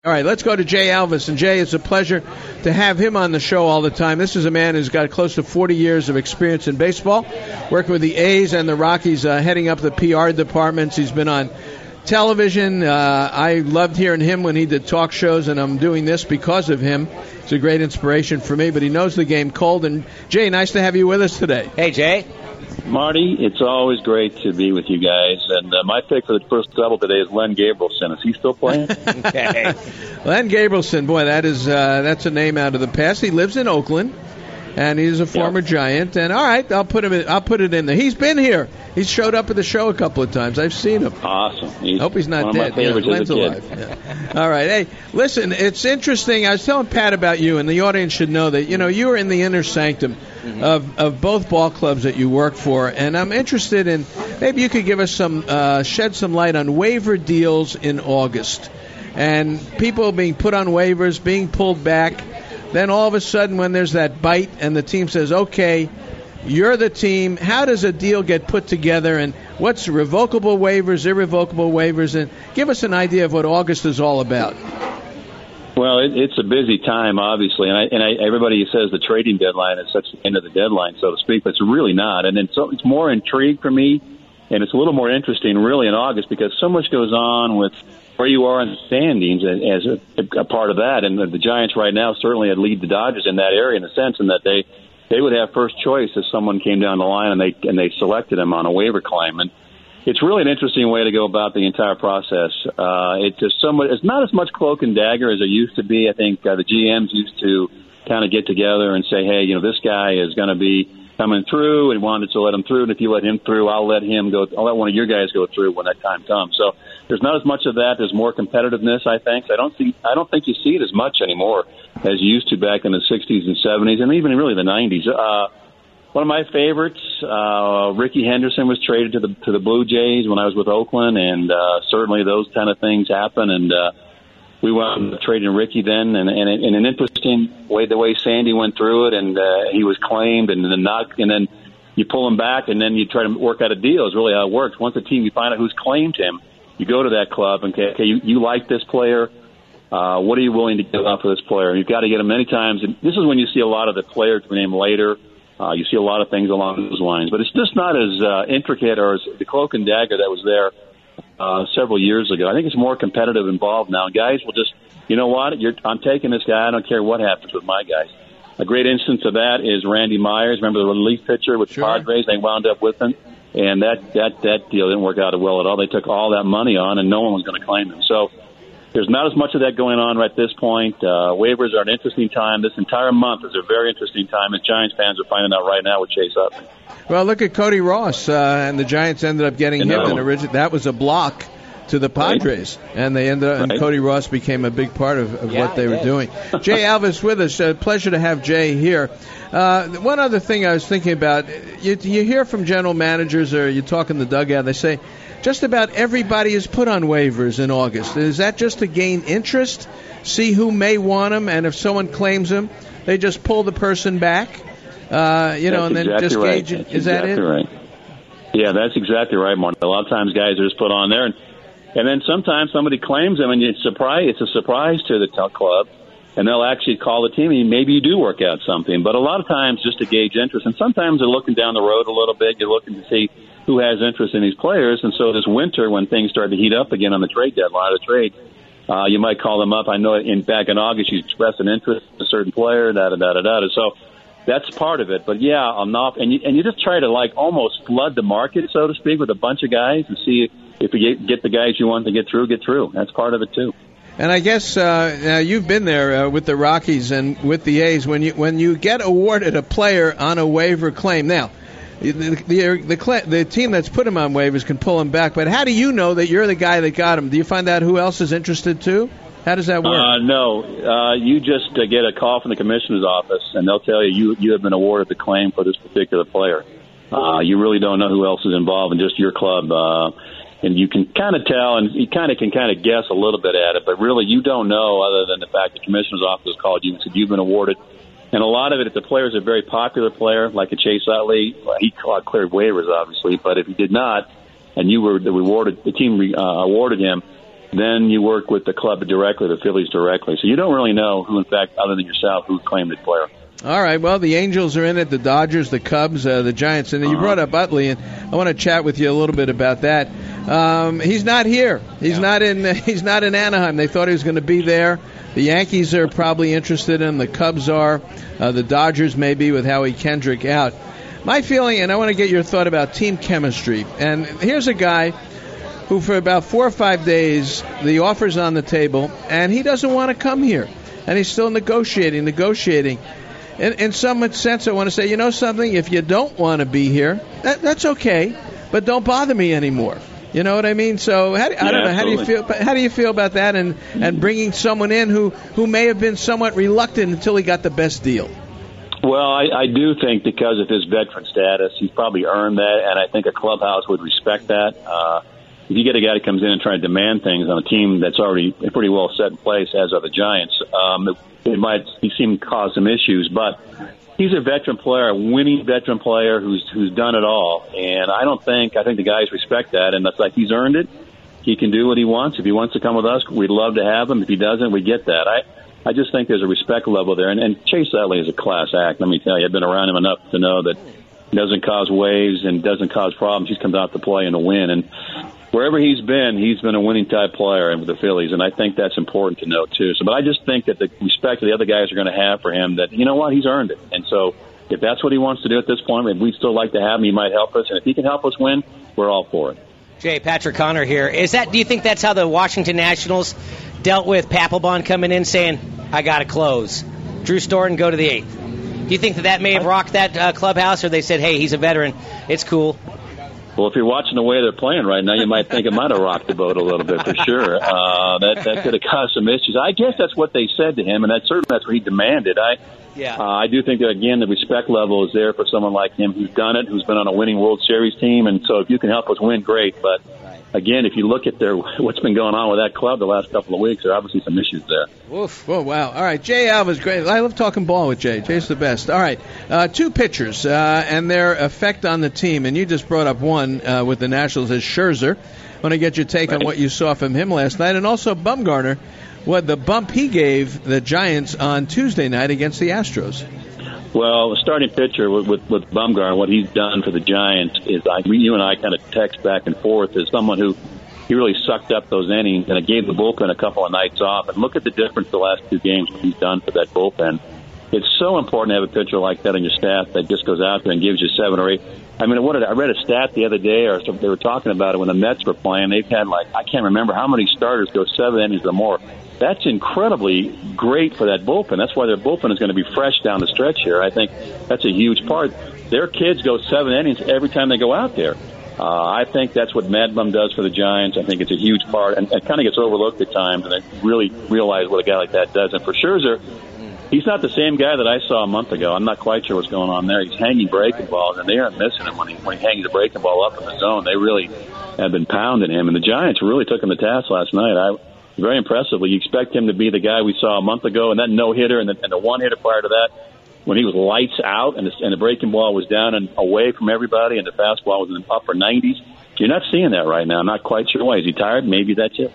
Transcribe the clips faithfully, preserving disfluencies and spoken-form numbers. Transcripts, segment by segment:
All right, let's go to Jay Alvis. And Jay, it's a pleasure to have him on the show all the time. This is a man who's got close to forty years of experience in baseball, working with the A's and the Rockies, uh, heading up the P R departments. He's been on television. Uh, I loved hearing him when he did talk shows, and I'm doing this because of him. It's a great inspiration for me, but he knows the game cold. And Jay, nice to have you with us today. Hey, Jay. Marty, it's always great to be with you guys. And uh, my pick for the first double today is Len Gabrielson. Is he still playing? Okay. Len Gabrielson, boy, that is uh, that's a name out of the past. He lives in Oakland, and he's a former yeah. Giant. And all right, I'll put him. In, I'll put it in there. He's been here. He's showed up at the show a couple of times. I've seen him. Awesome. He's Hope he's not one dead. Of my favorites yeah, as Len's a kid. alive. Yeah. All right. Hey, listen, it's interesting. I was telling Pat about you, and the audience should know that, you know, you are in the inner sanctum mm-hmm. of, of both ball clubs that you work for, and I'm interested in, maybe you could give us some, uh, shed some light on waiver deals in August. And people being put on waivers, being pulled back. Then all of a sudden when there's that bite and the team says, okay, you're the team, how does a deal get put together, and what's revocable waivers, irrevocable waivers, and give us an idea of what August is all about. Well, it, it's a busy time, obviously, and, I, and I, everybody says the trading deadline is such the end of the deadline, so to speak, but it's really not. And then so it's more intrigue for me, and it's a little more interesting, really, in August, because so much goes on with where you are in the standings as a, a part of that. And the, the Giants right now certainly would lead the Dodgers in that area in the sense in that they they would have first choice if someone came down the line and they and they selected him on a waiver claim. And it's really an interesting way to go about the entire process. Uh, it's just somewhat, it's not as much cloak and dagger as it used to be. I think uh, the G Ms used to kind of get together and say, hey, you know, this guy is going to be coming through and wanted to let him through. And if you let him through, I'll let him go. I'll let one of your guys go through when that time comes. So there's not as much of that. There's more competitiveness, I think. I don't think I don't think you see it as much anymore as you used to back in the sixties and seventies and even really the nineties. Uh, one of my favorites, uh, Ricky Henderson, was traded to the to the Blue Jays when I was with Oakland, and uh, certainly those kind of things happen. And uh, we wound up trading Ricky then, and, and in an interesting way, the way Sandy went through it, and uh, he was claimed, and then not, and then you pull him back, and then you try to work out a deal. Is really how it works. Once the team, you find out who's claimed him, you go to that club and okay, okay you, you like this player. Uh, what are you willing to give up for this player? You've got to get him many times. And this is when you see a lot of the players named later. Uh, you see a lot of things along those lines. But it's just not as uh, intricate or as the cloak and dagger that was there uh, several years ago. I think it's more competitive involved now. Guys will just, you know what, You're, I'm taking this guy. I don't care what happens with my guys. A great instance of that is Randy Myers. Remember the relief pitcher with Sure. the Padres? They wound up with him. And that, that, that deal didn't work out well at all. They took all that money on, and no one was going to claim him. So there's not as much of that going on right at this point. Uh, waivers are an interesting time. This entire month is a very interesting time, as Giants fans are finding out right now with Chase Utley. Well, look at Cody Ross, uh, and the Giants ended up getting him. And origi- that was a block to the Padres, right. and they ended up, right. and Cody Ross became a big part of, of yeah, what they were doing. Jay Alvis with us. Uh, pleasure to have Jay here. Uh, one other thing I was thinking about, you, you hear from general managers or you talk in the dugout, they say just about everybody is put on waivers in August. Is that just to gain interest, see who may want them, and if someone claims them, they just pull the person back, uh, you know, that's and then exactly just right. gauge it? That's Is exactly that it? Right. Yeah, that's exactly right, Mark. A lot of times guys are just put on there, and, and then sometimes somebody claims them, and it's, surprise, it's a surprise to the t- club, and they'll actually call the team, and maybe you do work out something. But a lot of times just to gauge interest, and sometimes they're looking down the road a little bit. You're looking to see who has interest in these players. And so this winter, when things start to heat up again on the trade deadline, or the trade, uh, you might call them up. I know in back in August you expressed an interest in a certain player, da da da da da. So that's part of it. But yeah, I'm not, and you and you just try to like almost flood the market, so to speak, with a bunch of guys and see if you get, get the guys you want to get through, get through. That's part of it too. And I guess uh, now you've been there uh, with the Rockies and with the A's. When you when you get awarded a player on a waiver claim, now the the, the the team that's put him on waivers can pull him back. But how do you know that you're the guy that got him? Do you find out who else is interested too? How does that work? Uh, no, uh, you just uh, get a call from the commissioner's office, and they'll tell you you, you have been awarded the claim for this particular player. Uh, you really don't know who else is involved in just your club. Uh, And you can kind of tell, and you kind of can kind of guess a little bit at it, but really you don't know other than the fact the commissioner's office called you and said you've been awarded. And a lot of it, if the player is a very popular player, like a Chase Utley, well, he cleared waivers, obviously, but if he did not, and you were the rewarded, the team uh, awarded him, then you work with the club directly, the Phillies directly. So you don't really know who, in fact, other than yourself, who claimed the player. All right, well, the Angels are in it, the Dodgers, the Cubs, uh, the Giants. And you brought up Utley, and I want to chat with you a little bit about that. Um, he's not here. He's yeah. not in. Uh, he's not in Anaheim. They thought he was going to be there. The Yankees are probably interested in him. The Cubs are. Uh, the Dodgers maybe with Howie Kendrick out. My feeling, and I want to get your thought about team chemistry. And here's a guy who, for about four or five days, the offer's on the table, and he doesn't want to come here, and he's still negotiating, negotiating. In, in some sense, I want to say, you know something? If you don't want to be here, that, that's okay, but don't bother me anymore. You know what I mean? So how, I don't yeah, know. How absolutely. do you feel? How do you feel about that? And and bringing someone in who, who may have been somewhat reluctant until he got the best deal. Well, I, I do think because of his veteran status, he's probably earned that, and I think a clubhouse would respect that. Uh, if you get a guy that comes in and tries to demand things on a team that's already pretty well set in place, as are the Giants, um, it, it might seem to cause some issues. But he's a veteran player, a winning veteran player who's who's done it all, and I don't think I think the guys respect that, and that's like he's earned it. He can do what he wants. If he wants to come with us, we'd love to have him. If he doesn't, we get that. I. I just think there's a respect level there. And, and Chase Utley is a class act. Let me tell you, I've been around him enough to know that he doesn't cause waves and doesn't cause problems. He comes out to play and to win. And wherever he's been, he's been a winning type player with the Phillies. And I think that's important to note, too. So, but I just think that the respect that the other guys are going to have for him, that, you know what, he's earned it. And so if that's what he wants to do at this point, we'd still like to have him. He might help us. And if he can help us win, we're all for it. Jay, Patrick Connor here. Is that? Do you think that's how the Washington Nationals dealt with Papelbon coming in saying, I got to close? Drew Storen, go to the eighth. Do you think that that may have rocked that uh, clubhouse, or they said, hey, he's a veteran, it's cool? Well, if you're watching the way they're playing right now, you might think it might have rocked the boat a little bit for sure. Uh, that that could have caused some issues. I guess that's what they said to him, and that certainly that's what he demanded. I yeah. uh, I do think that, again, the respect level is there for someone like him who's done it, who's been on a winning World Series team, and so if you can help us win, great. But again, if you look at their what's been going on with that club the last couple of weeks, there are obviously some issues there. Oof. Oh, wow. All right, Jay Alva's great. I love talking ball with Jay. Jay's the best. All right, uh, two pitchers uh, and their effect on the team, and you just brought up one uh, with the Nationals as Scherzer. I want to get your take right. on what you saw from him last night, and also Bumgarner, what the bump he gave the Giants on Tuesday night against the Astros. Well, the starting pitcher with, with, with Bumgarner, what he's done for the Giants is, I, you and I kind of text back and forth, as someone who he really sucked up those innings, and it gave the bullpen a couple of nights off. And look at the difference the last two games what he's done for that bullpen. It's so important to have a pitcher like that on your staff that just goes out there and gives you seven or eight. I mean, what did, I read a stat the other day, or they were talking about it when the Mets were playing. They've had, like, I can't remember how many starters go seven innings or more. That's incredibly great for that bullpen. That's why their bullpen is going to be fresh down the stretch here. I think that's a huge part. Their kids go seven innings every time they go out there. Uh, I think that's what Mad Bum does for the Giants. I think it's a huge part, and it kind of gets overlooked at times, and I really realize what a guy like that does. And for Scherzer, he's not the same guy that I saw a month ago. I'm not quite sure what's going on there. He's hanging breaking balls, and they aren't missing him when he when he hangs a breaking ball up in the zone. They really have been pounding him, and the Giants really took him to task last night. I very impressively. You expect him to be the guy we saw a month ago, and that no hitter, and the, and the one hitter prior to that, when he was lights out, and the, and the breaking ball was down and away from everybody, and the fastball was in the upper nineties. You're not seeing that right now. I'm not quite sure why. Is he tired? Maybe that's it.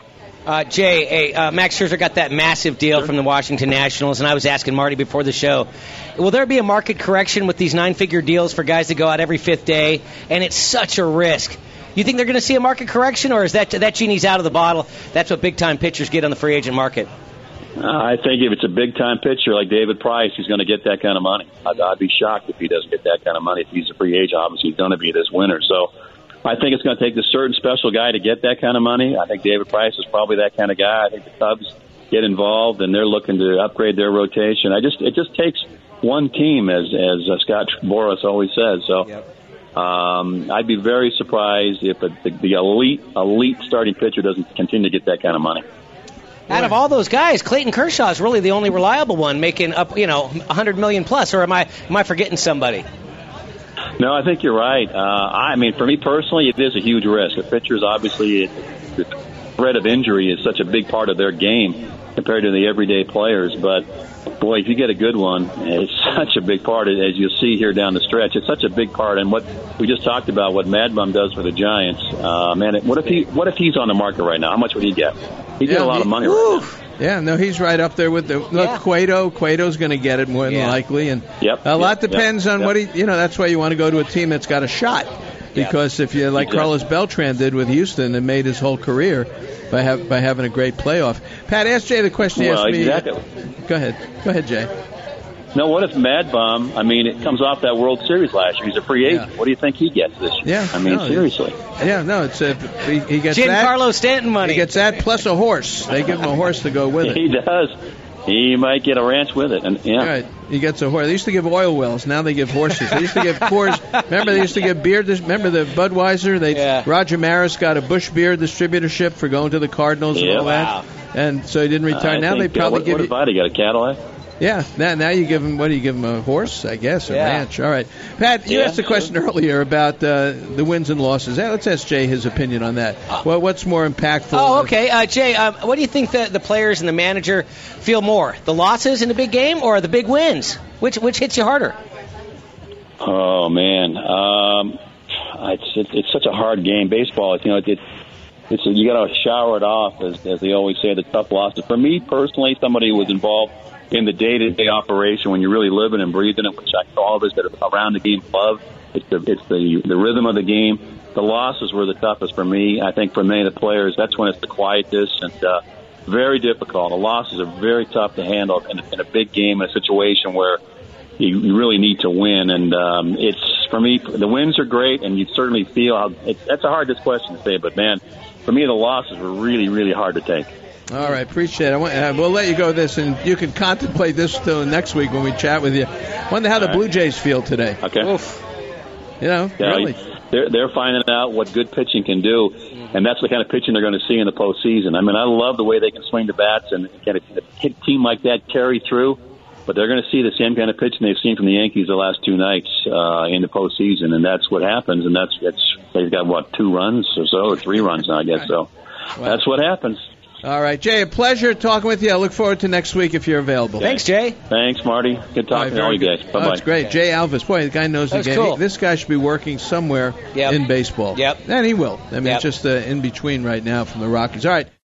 Uh, Jay, hey, uh, Max Scherzer got that massive deal sure. from the Washington Nationals, and I was asking Marty before the show, will there be a market correction with these nine-figure deals for guys that go out every fifth day? And it's such a risk. You think they're going to see a market correction, or is that that genie's out of the bottle? That's what big-time pitchers get on the free agent market. Uh, I think if it's a big-time pitcher like David Price, he's going to get that kind of money. I'd, I'd be shocked if he doesn't get that kind of money. If he's a free agent, obviously he's going to be this winter. So I think it's going to take this certain special guy to get that kind of money. I think David Price is probably that kind of guy. I think the Cubs get involved, and they're looking to upgrade their rotation. I just It just takes one team, as, as uh, Scott Boras always says. So. Yep. Um, I'd be very surprised if a, the, the elite, elite starting pitcher doesn't continue to get that kind of money. Out of all those guys, Clayton Kershaw is really the only reliable one, making up, you know, one hundred million plus. Or am I am I forgetting somebody? No, I think you're right. Uh, I mean, for me personally, it is a huge risk. The pitchers, obviously, it, the threat of injury is such a big part of their game. compared to the everyday players. But, boy, if you get a good one, it's such a big part, as you'll see here down the stretch. It's such a big part. And what we just talked about, what Mad Bum does for the Giants, uh, man, what if he what if he's on the market right now? How much would he get? He'd yeah, get a lot he, of money woo. right now. Yeah, no, he's right up there with the look. Yeah. Cueto, Cueto's going to get it more than Yeah. likely, and Yep, a lot yep, depends yep, on yep. what he. You know, that's why you want to go to a team that's got a shot, because if you like Exactly. Carlos Beltran did with Houston and made his whole career by have, by having a great playoff. Pat, ask Jay the question he Well, asked me. exactly. Go ahead, go ahead, Jay. No, what if Mad Bum, I mean, it comes off that World Series last year. He's a free agent. Yeah. What do you think he gets this year? Yeah, I mean, no, seriously. Yeah, no, it's a he, he gets that. Giancarlo Stanton money. He gets that plus a horse. They give him a horse to go with it. He does. He might get a ranch with it. And yeah. Right. He gets a horse. They used to give oil wells. Now they give horses. They used to give Coors. Remember, they used to give beer. Remember the Budweiser? They Yeah. Roger Maris got a Busch beer distributorship for going to the Cardinals and Yeah. all that. Wow. And so he didn't retire. I now think, they probably uh, what, give what you. if Vita got a Cadillac? Yeah. Now, now you give him. What do you give him? A horse, I guess, a Yeah. ranch. All right. Pat, you Yeah, asked a sure. question earlier about uh, the wins and losses. Yeah, let's ask Jay his opinion on that. Well, what's more impactful? Oh, okay. Uh, Jay, um, what do you think the, the players and the manager feel more? The losses in the big game or the big wins? Which which hits you harder? Oh man, um, it's, it's it's such a hard game. Baseball, you know, it, it it's a, you got to shower it off, as as they always say, the tough losses. For me personally, somebody who was involved in the day-to-day operation when you're really living and breathing it, which I, all of us that are around the game love. It's the it's the the rhythm of the game. The losses were the toughest for me. I think for many of the players, that's when it's the quietest and uh, very difficult. The losses are very tough to handle in, in a big game, in a situation where you, you really need to win. And um, it's for me, the wins are great, and you certainly feel how. It's, that's a hard question to say, but man, for me, the losses were really, really hard to take. All right, appreciate it. I want, uh, we'll let you go with this, and you can contemplate this till next week when we chat with you. Wonder how the Blue Jays feel today. Okay. Oof. You know, Yeah, really. They're they're finding out what good pitching can do, and that's the kind of pitching they're going to see in the postseason. I mean, I love the way they can swing the bats and get a, a team like that carry through, but they're going to see the same kind of pitching they've seen from the Yankees the last two nights uh, in the postseason, and that's what happens. And that's it's they've got what two runs or so, or three runs now, I guess. So that's what happens. All right, Jay, a pleasure talking with you. I look forward to next week if you're available. Thanks, Jay. Thanks, Marty. Good talking to all you guys. Bye Oh, bye. that's great. Jay Alvis. Boy, the guy knows the That's game. cool. He- this guy should be working somewhere Yep. in baseball. Yep. And he will. I mean, Yep. it's just uh, in between right now from the Rockies. All right.